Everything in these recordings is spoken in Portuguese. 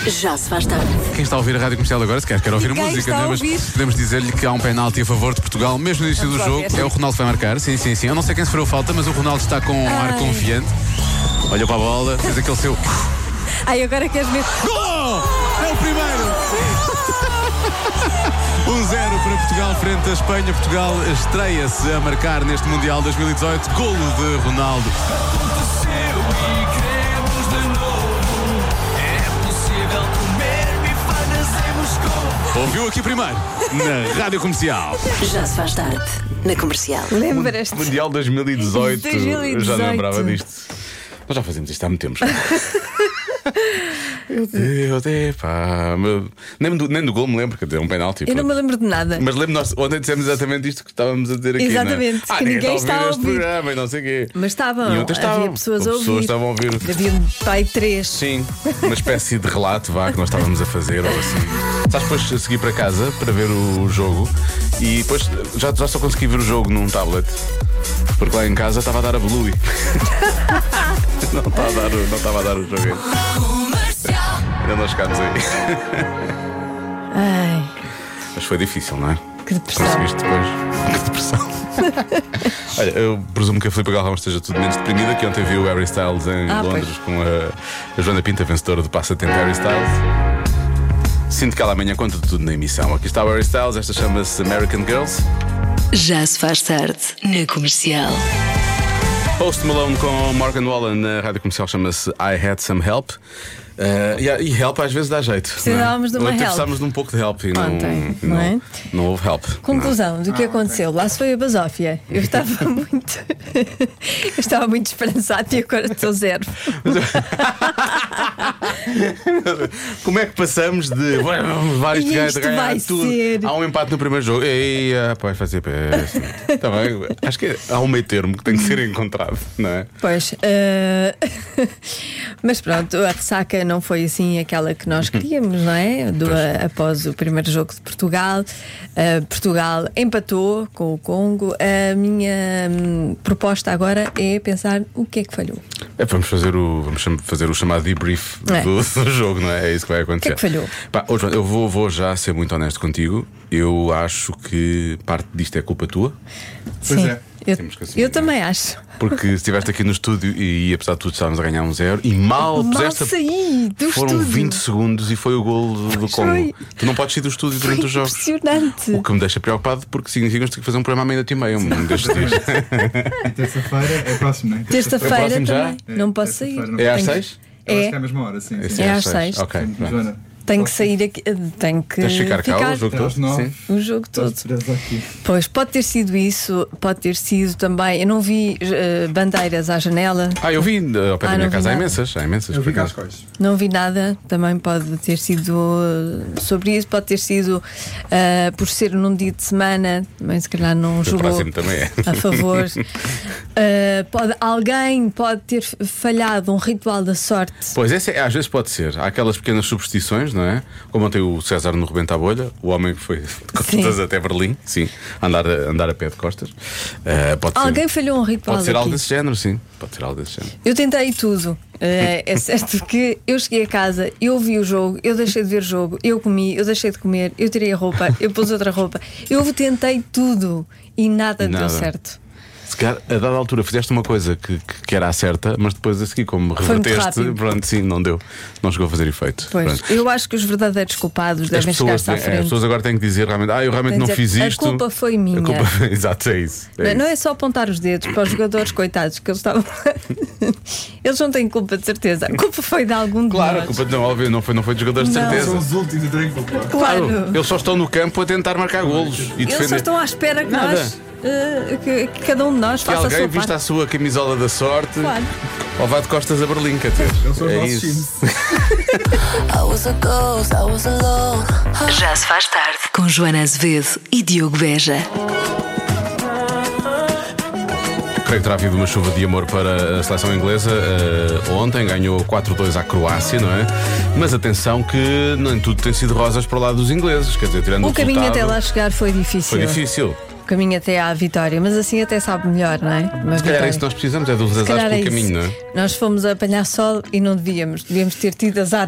Já se faz tarde. Quem está a ouvir a Rádio Comercial agora, se quer ouvir a Quem música, está a né? Mas ouvir? podemos dizer-lhe que há um penalti a favor de Portugal, mesmo no início do Vamos lá jogo. ver. É o Ronaldo que vai marcar, sim. Eu não sei quem sofreu falta, mas o Ronaldo está com um ar confiante. Olha para a bola, fez aquele seu. Ai, agora queres ver? Gol! É o primeiro! 1-0 para Portugal frente à Espanha. Portugal estreia-se a marcar neste Mundial 2018. Golo de Ronaldo. Ouviu aqui primeiro, na Rádio Comercial. Já se faz tarde. Na Comercial. Lembras-te? Mundial 2018. 2018. Eu já não lembrava disto. Nós já fazemos isto há muito tempo. Meu Deus, epá. Nem do gol me lembro, quer dizer, é um penalti. Eu não me lembro de nada. Mas lembro nós ontem dissemos exatamente isto que estávamos a dizer aqui. Exatamente, não é? que ninguém está a este ouvir. programa e não sei o quê. Mas estavam, E ontem estavam. havia pessoas a As ouvir. pessoas estavam a ouvir. Havia um pai 3. Sim, uma espécie de relato vá, que nós estávamos a fazer ou assim. Sabes, depois segui para casa para ver o jogo e depois já só consegui ver o jogo num tablet. Porque lá em casa estava a dar a Bluey. Não estava a dar o jogo ainda. Ainda não chegámos aí. Ai, Mas foi difícil, não é? que depressão. Conseguiste depois. Que depressão. Olha, eu presumo que a Filipe Galrão esteja tudo menos deprimida, que ontem viu o Harry Styles em Londres pois. com a Joana Pinta, vencedora do Passatempo Harry Styles. Sinto que ela amanhã conta tudo na emissão. Aqui está o Harry Styles, esta chama-se American Girls. Já se faz tarde. Na Comercial. Post Malone com Morgan Wallen na Rádio Comercial, chama-se I Had Some Help. E help às vezes dá jeito. Precisávamos de uma Ontem help. Precisávamos de um pouco de help e Ontem, não é? não houve help. Conclusão do que aconteceu. Lá se foi a basófia. Eu estava muito. Eu estava muito esperançado e agora estou zero. Como é que passamos de vamos levar este gajo a Isto ganhar vai tudo? ser. Há um empate no primeiro jogo. Ei, vai fazer péssimo. Tá bem. Acho que há um meio termo que tem que ser encontrado, não é? Pois, mas pronto, a ressaca não foi assim aquela que nós queríamos, não é? Após o primeiro jogo de Portugal, Portugal empatou com o Congo. A minha proposta agora é pensar o que é que falhou. Vamos fazer o chamado debrief do jogo, não é? É isso que vai acontecer. O que é que falhou? Pá, Joana, eu vou já ser muito honesto contigo. Eu acho que parte disto é culpa tua. Sim, é. Temos que assumir. eu também acho. Porque estiveste aqui no estúdio e apesar de tudo estávamos a ganhar 1-0 e mal puseste saí do foram estúdio. 20 segundos e foi o gol do Congo. foi. Tu não podes sair do estúdio durante os jogos. Impressionante. O que me deixa preocupado porque significa que temos que fazer um programa à meia-noite e meia, um destes dias. E terça-feira é próximo, não é? Terça-feira É próximo já? também. Não posso sair. terça-feira não É às Tenho- 6? Eu acho É. que é a mesma hora, sim. Esse É às 6. Ok, Sim, pronto. Joana, Tenho que sair aqui. Tenho que Tens de ficar cá o jogo até todo? às 9. Sim. o jogo todo. Estás presa aqui. Pois, pode ter sido isso, pode ter sido também. Eu não vi bandeiras à janela, Eu vi ao pé da não minha vi casa, há nada. imensas. Eu por vi acaso. cascóis. não vi nada. Também pode ter sido sobre isso, pode ter sido por ser num dia de semana, também se calhar não O jogou próximo também é. a favor. Alguém pode ter falhado um ritual da sorte. Pois, às vezes pode ser. Há aquelas pequenas superstições, não é? Como ontem o César no Rebenta a Bolha, o homem que foi de costas Sim. até Berlim, sim, andar a pé de costas. Pode Alguém ser, falhou um ritual pode ser algo aqui. desse género, sim. Pode ser algo desse género. Eu tentei tudo. É certo que eu cheguei a casa, eu vi o jogo, eu deixei de ver o jogo, eu comi, eu deixei de comer, eu tirei a roupa, eu pus outra roupa. Eu tentei tudo e nada deu Nada. certo. Se calhar, a dada altura, fizeste uma coisa que era a certa, mas depois a seguir, como Foi muito reverteste, rápido. pronto, sim, não deu. Não chegou a fazer efeito. Pois, Pronto. eu acho que os verdadeiros culpados As devem pessoas, chegar-se à as frente. pessoas agora têm que dizer realmente, eu realmente Têm não de fiz dizer, isto. a culpa foi minha. Exato, é isso. Não é só apontar os dedos para os jogadores, coitados, que eles estavam. Eles não têm culpa, de certeza. A culpa foi de algum de Claro, a nós. culpa não, óbvio, não foi dos jogadores de Não. certeza. São os últimos a terem culpa. Claro. Eles só estão no campo a tentar marcar golos e Eles só defender. estão à espera que Nada. nós. Que cada um de nós Que faça a alguém sua vista parte. a sua camisola da sorte Claro. ou vá de costas a Berlim, quer dizer. Eles são os É nossos isso. times. Já se faz tarde. Com Joana Azevedo e Diogo Beja. Creio que terá havido uma chuva de amor para a seleção inglesa. Ontem ganhou 4-2 à Croácia, não é? Mas atenção que nem tudo tem sido rosas para o lado dos ingleses. Quer dizer, tirando O caminho resultado, até lá chegar foi difícil. foi difícil. O caminho até à vitória, mas assim até sabe melhor, não é? Uma Se calhar é vitória. isso que nós precisamos, é dos Se azares calhar pelo é caminho, isso. não é? Nós fomos apanhar sol e não devíamos ter tido azares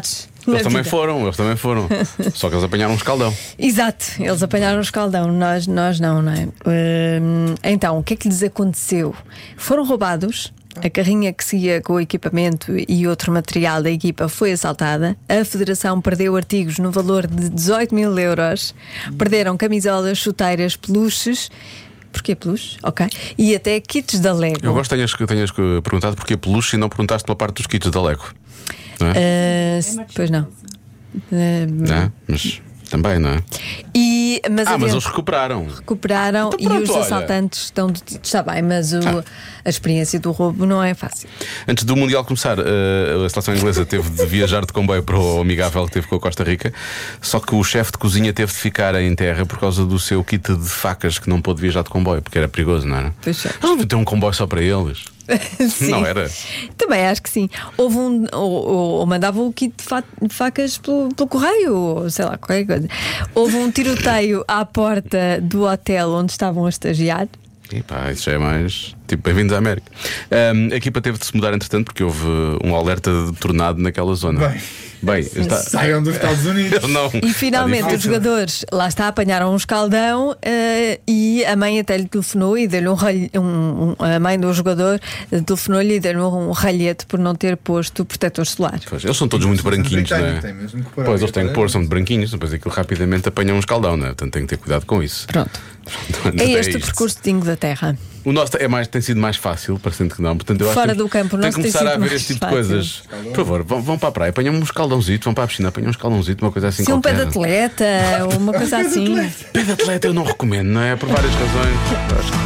na Eles também vida. foram. Só que eles apanharam um escaldão. Exato, eles apanharam o escaldão, nós não é? Então, o que é que lhes aconteceu? Foram roubados, a carrinha que seguia com o equipamento e outro material da equipa foi assaltada, a Federação perdeu artigos no valor de 18 mil euros, perderam camisolas, chuteiras, peluches. Porquê peluche? Ok. E até kits da Lego. Eu gosto que tenhas perguntado porquê peluche e não perguntaste pela parte dos kits da Lego. Não é? Pois não. Não é? Mas também, não é? Mas mas eles recuperaram. recuperaram Então e pronto, os olha. assaltantes estão detidos. Está bem, mas a experiência do roubo não é fácil. Antes do Mundial começar, a seleção inglesa teve de viajar de comboio para o amigável que teve com a Costa Rica. Só que o chefe de cozinha teve de ficar em terra por causa do seu kit de facas, que não pôde viajar de comboio, porque era perigoso, não era? Pois é. Eles não deviam ter um comboio só para eles. Sim. Não era? Também acho que sim. Houve ou mandavam o kit de facas pelo correio, ou sei lá, qualquer coisa. Houve um tiroteio à porta do hotel onde estavam a estagiar. E pá, isso já é mais tipo bem-vindos à América. A equipa teve de se mudar entretanto porque houve um alerta de tornado naquela zona. Bem, está... Saiam dos Estados Unidos. Não, E finalmente os jogadores lá está, apanharam um escaldão e a mãe até lhe telefonou e deu-lhe a mãe do jogador telefonou-lhe e deu-lhe um ralhete por não ter posto protetor solar. Pois, eles são todos muito branquinhos, não é? Tem mesmo que parar. Pois, eles têm que pôr, são de branquinhos, depois aquilo rapidamente apanham um escaldão, não é? Portanto, tem que ter cuidado com isso. Pronto. É este o percurso de Inglaterra. O nosso tem sido mais fácil, parecendo que não. Portanto, eu Fora acho que do campo, o tem nosso que tem começar sido a haver mais este tipo de fácil. coisas. Por favor, vão para a praia, apanham um escaldãozito, vão para a piscina, apanham um escaldãozito, uma coisa assim. Se um pé qualquer. de atleta ou uma coisa assim. Pé de atleta eu não recomendo, não é? Por várias razões. Acho que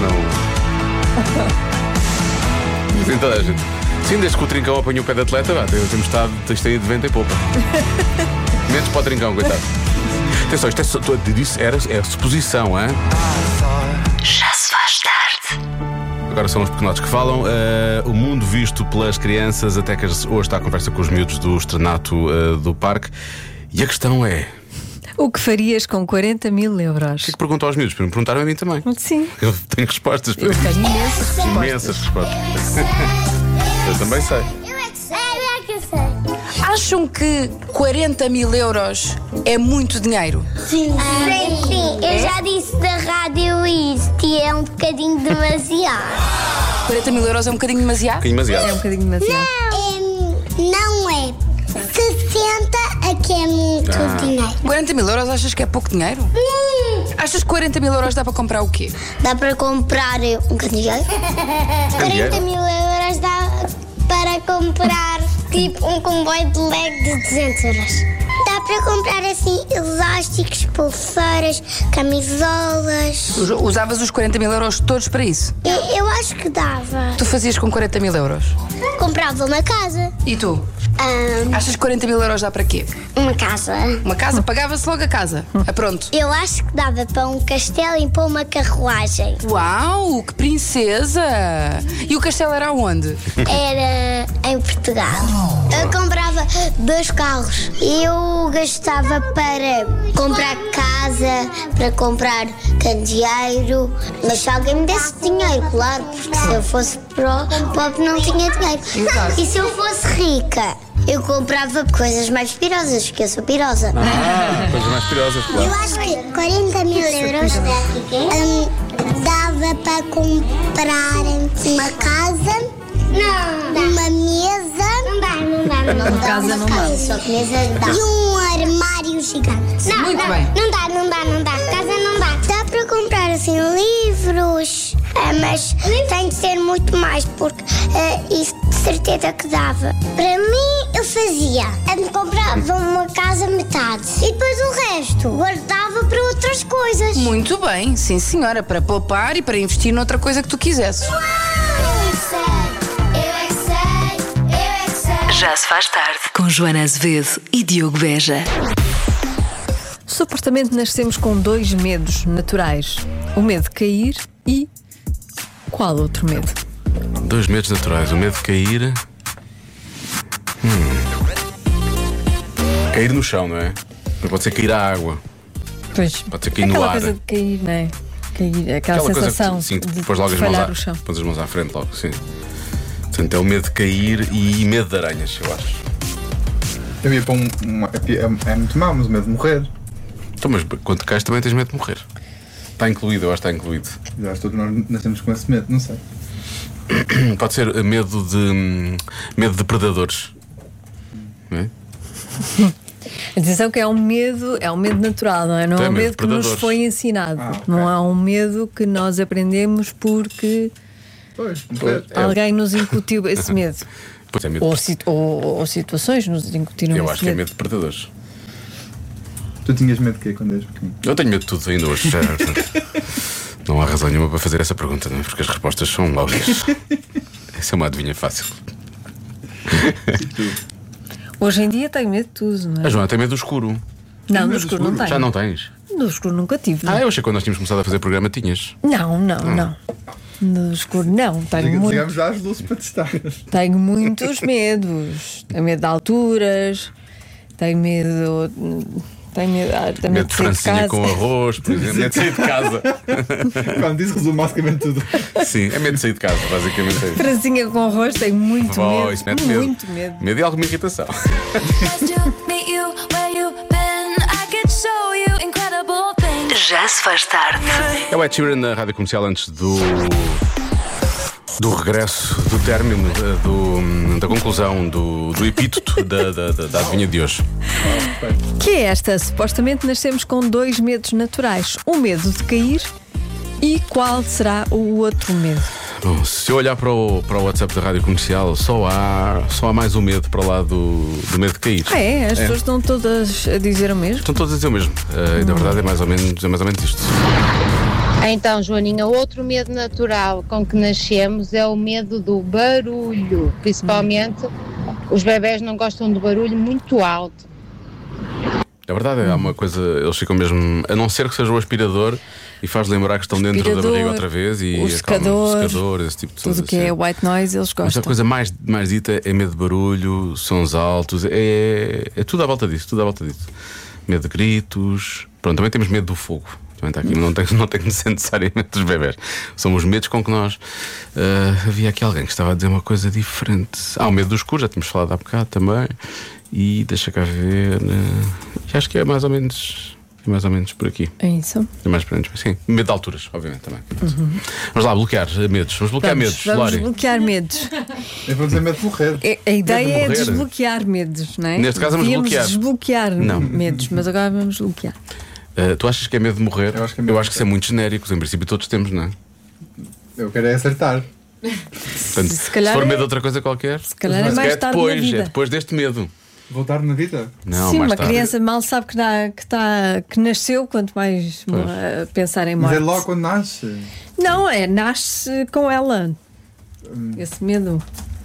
não. Sim, toda a gente. Sim, desde que o Trincão apanhou o pé de atleta, temos estado de vento e poupa. Menos para o Trincão, coitado. Atenção, isto é suposição, hein? Já se faz tarde. Agora são os pequenotes que falam. O mundo visto pelas crianças. Até que hoje está a conversa com os miúdos do externato do parque. E a questão é: O que farias com 40 mil euros? o que é que perguntam aos miúdos? Perguntaram a mim também. Sim. Eu tenho respostas para Eu isso. tenho imensas respostas. Imensas respostas. Eu também sei. Eu é que sei, eu é que sei. Acham que 40 mil euros é muito dinheiro? Sim, eu já disse da rádio isto e é um bocadinho demasiado. 40 mil euros é um bocadinho demasiado? Um bocadinho demasiado. É um bocadinho demasiado. Não é. 60 é que é muito dinheiro. 40 mil euros achas que é pouco dinheiro? Achas que 40 mil euros dá para comprar o quê? Dá para comprar um candeeiro? 40 mil euros dá para comprar tipo um comboio de Lego de 200 euros. Dá para comprar assim elásticos, pulseiras, camisolas. Usavas os 40 mil euros todos para isso? Eu acho que dava. Tu fazias com 40 mil euros? Comprava uma casa. E tu? Achas que 40 mil euros dá para quê? Uma casa. Uma casa? Pagava-se logo a casa. Pronto. Eu acho que dava para um castelo e para uma carruagem. Uau, que princesa! E o castelo era onde? Era em Portugal. Eu comprava 2 carros. Eu gastava para comprar casa, para comprar candeeiro. Mas se alguém me desse dinheiro, claro, porque se eu fosse pobre não tinha dinheiro. Exato. E se eu fosse rica, eu comprava coisas mais pirosas, porque eu sou pirosa. Coisas mais perigosas, Eu claro. acho que 40 mil euros dava para comprar uma casa, uma mesa. Não dá. Casa não dá. Só que mesa dá. E um armário gigante. Muito bem. Não dá. Casa não dá. Dá para comprar assim livros, mas tem de ser muito mais, porque isso de certeza que dava. Para mim, eu fazia. Eu comprava uma casa metade e depois o resto guardava para outras coisas. Muito bem, sim senhora, para poupar e para investir noutra coisa que tu quisesses. Já se faz tarde. Com Joana Azevedo e Diogo Beja. Supostamente nascemos com 2 medos naturais: o medo de cair e qual outro medo? 2 medos naturais. O medo de cair. Cair no chão, não é? Pode ser cair à água. Pois, Pode ser cair no aquela ar. coisa de cair, não é? Cair, aquela Aquela sensação coisa que, sim, que de depois logo as mãos, falhar o chão. pões as mãos à frente logo, sim. Portanto, é o medo de cair e medo de aranhas, eu acho. Eu ia para é muito mau, mas o medo de morrer. Então, mas quando cais também tens medo de morrer. Está incluído, eu acho que está incluído. Já todos nós nascemos com esse medo, não sei. Pode ser medo de predadores. Não é? Atenção que é um medo natural, não é? Não é um medo que nos foi ensinado. Okay. Não é um medo que nós aprendemos porque alguém nos incutiu esse medo. Pois é, medo Ou situações nos incutiram esse medo. Eu acho que é medo de predadores. Tu tinhas medo de quê quando eras pequeno? Eu tenho medo de tudo ainda hoje. Não há razão nenhuma para fazer essa pergunta, não é? Porque as respostas são óbvias. Essa é uma adivinha fácil. Hoje em dia tenho medo de tudo, não é? A Joana tem medo do escuro. Não, do escuro não tenho. Já não tens? No escuro nunca tive. Eu achei que quando nós tínhamos começado a fazer programa tinhas. Não. No escuro não. Digamos já as luzes para testar. Tenho muitos medos. Tenho medo de alturas. Tenho medo Medo de francesinha com arroz, por exemplo. Medo de sair de casa. Quando disse, resume basicamente tudo. Sim, é medo de sair de casa, basicamente é isso. Francesinha com arroz, tenho muito medo. Isso mete medo. Muito medo. Medo e alguma irritação. Já se faz tarde. É o Ed Sheeran na Rádio Comercial antes do regresso, do término, da conclusão, do epíteto da adivinha de hoje. Que é esta? Supostamente nascemos com 2 medos naturais. O medo de cair e qual será o outro medo? Bom, se eu olhar para o WhatsApp da Rádio Comercial, só há mais um medo para lá do medo de cair. As pessoas estão todas a dizer o mesmo? Estão todas a dizer o mesmo. E na verdade é mais ou menos isto. Então, Joaninha, outro medo natural com que nascemos é o medo do barulho. Principalmente, os bebés não gostam de barulho muito alto. É verdade, há uma coisa, eles ficam mesmo, a não ser que seja o aspirador e faz lembrar que estão dentro da barriga outra vez e o secador, esse tipo de tudo que é white noise, eles gostam. Mas a coisa mais dita é medo de barulho, sons altos, é tudo à volta disso, Medo de gritos. Pronto, também temos medo do fogo. Também está aqui, não tem que ser necessariamente dos bebés. São os medos com que nós. Havia aqui alguém que estava a dizer uma coisa diferente. O medo do escuro, já tínhamos falado há bocado também. E deixa cá ver. E acho que é mais ou menos por aqui. É isso? É mais para sim. Medo de alturas, obviamente também. Vamos lá, bloquear medos. Vamos bloquear medos, Vamos Lori. Bloquear medos. Eu vou dizer medo de morrer. A ideia é morrer. desbloquear medos, não é? Neste caso, vamos bloquear. Desbloquear Não. medos, mas agora vamos bloquear. Tu achas que é medo de morrer? Eu acho que é medo de isso é muito genérico. Em princípio, todos temos, não é? Eu quero é acertar. Portanto, Se calhar for é- medo de outra coisa qualquer, se calhar é mais tarde na vida. É depois deste medo. Voltar na vida? Não, Sim, mais uma tarde. criança mal sabe que nasceu, quanto mais pensar em Mas morte. é logo quando nasce. Não, nasce com ela. Esse medo.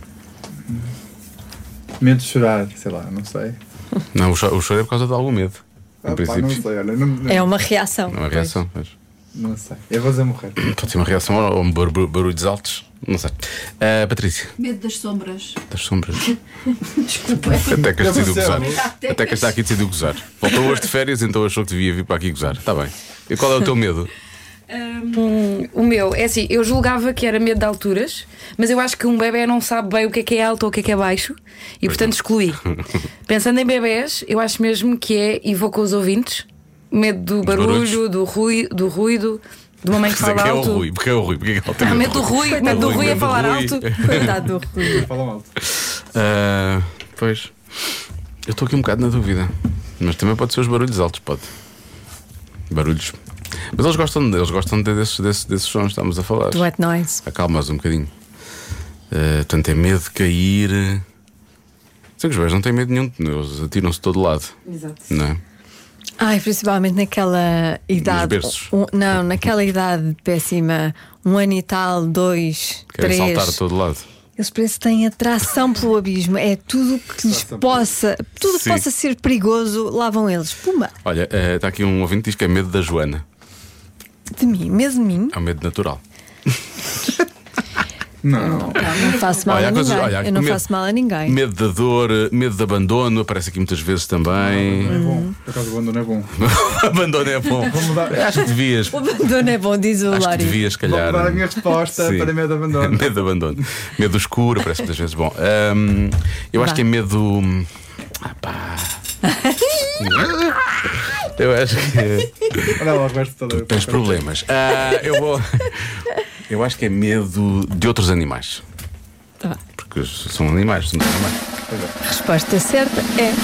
Medo de chorar, sei lá, não sei. Não, o choro é por causa de algum medo. Em Pá, princípio. não sei, olha, não, É uma reação. Não é uma reação. Mas não sei. Eu vou dizer morrer. pode ser uma reação ou barulhos altos. Não sei. Patrícia, Medo das sombras. das sombras. Desculpa. Até que decidiu Eu gozar. percebo. Até que está aqui decidiu gozar. Voltou hoje de férias, então achou que devia vir para aqui gozar. Está bem. E qual é o teu medo? O meu, é assim, eu julgava que era medo de alturas, mas eu acho que um bebê não sabe bem o que é alto ou o que é baixo e portanto excluí. Pensando em bebés, eu acho mesmo que e vou com os ouvintes, medo do barulho, do ruído, de uma mãe que fala alto. Porque é o Rui. Porque é que ele tem Medo do Rui, medo do Rui a falar alto. Coitado do Rui. Fala alto. Pois. Eu estou aqui um bocado na dúvida. Mas também pode ser os barulhos altos, pode. Barulhos. Mas eles gostam desses sons que estamos a falar. White noise. Acalma-os um bocadinho. Portanto, é medo de cair. Sei que os bebés não têm medo nenhum, eles atiram-se de todo lado. Exato. Não é? Principalmente naquela idade. berços. Naquela idade péssima, 1 ano e tal, 2, Querem 3. saltar de todo lado. Eles parecem que têm atração pelo abismo. É tudo que lhes possa. Tudo que Sim. possa ser perigoso, lá vão eles. Puma! Olha, está aqui um ouvinte que diz que é medo da Joana. De mim, mesmo de mim. É um medo natural. Não. Não faço mal Olha, a há coisas- ninguém. olha, Eu não medo- faço mal a ninguém. Medo da dor, medo de abandono, aparece aqui muitas vezes também. Não é bom. Por acaso o abandono é bom. Abandono é bom. Acho que devias. O abandono é bom, diz o Acho que Lori. devias, Vou calhar. mudar a minha resposta Sim. para medo de abandono. Medo de abandono. Medo do escuro, aparece muitas vezes. Bom, eu acho Vá. que é medo. Pá. Eu acho que Olha lá, o resto todo. tens problemas. Eu acho que é medo de outros animais. Tá. Porque são animais, são animais. A resposta certa é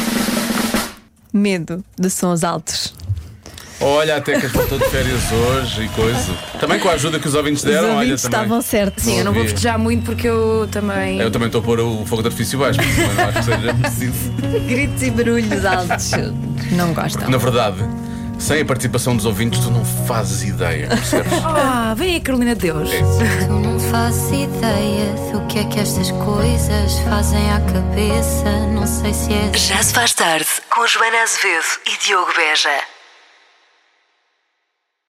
medo de sons altos. Olha, até que voltou de férias hoje e coisa. Também com a ajuda que os ouvintes Os deram, olha, ouvintes também. estavam certos. Sim, eu não vou Ouvi. festejar muito porque eu também. Eu também estou a pôr o fogo de artifício baixo, porque também não acho que seja preciso. Gritos e barulhos altos. Não gostam. Na verdade, sem a participação dos ouvintes, tu não fazes ideia, percebes? Ah, vem aí, Carolina de Deus. É isso. Tu não fazes ideia do que é que estas coisas fazem à cabeça. Não sei se é. Já se faz tarde com Joana Azevedo e Diogo Beja.